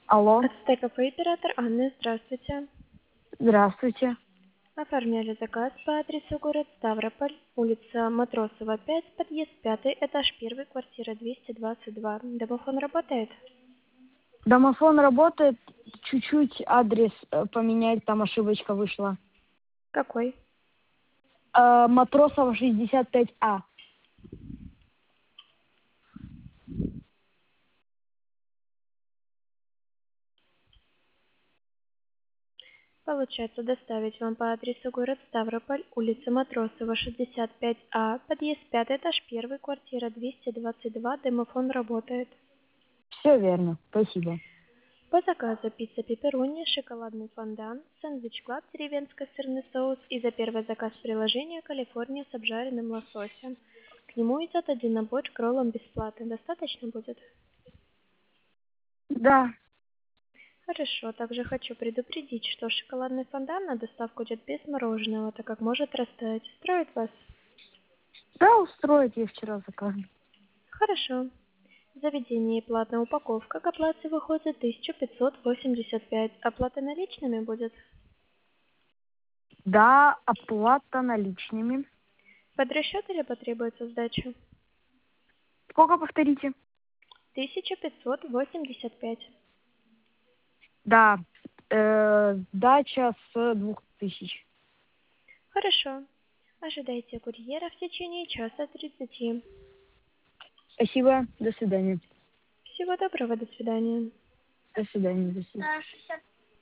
Алло, Ацтек кафе, оператор Анна, здравствуйте. здравствуйте. Оформляли заказ по адресу город Ставрополь, улица Матросова, 5, подъезд 5, этаж 1, квартира 222. Домофон работает? Домофон работает, чуть-чуть адрес поменять, там ошибочка вышла. Какой? Матросова 65А. Получается доставить вам по адресу город Ставрополь, улица Матросова, 65А, подъезд 5, этаж 1, квартира 222. Домофон работает. Все верно, спасибо. По заказу пицца пепперони, шоколадный фондан, сэндвич клаб, деревенско-сырный соус и за первый заказ приложения Калифорния с обжаренным лососем. К нему идет один набор к роллам бесплатно. Достаточно будет? Да, Хорошо. Также хочу предупредить, что шоколадный фондан на доставку идет без мороженого, так как может растаять. Устроит вас? да, устроить я вчера заказывал. Хорошо. Заведение и платная упаковка к оплате выходит 1585. Оплата наличными будет? Да, оплата наличными. Под расчет или потребуется сдача? Сколько повторите? 1585. Да, сдача с 2000. Хорошо. Ожидайте курьера в течение часа 30. Спасибо, до свидания. Всего доброго, до свидания. До свидания, до свидания.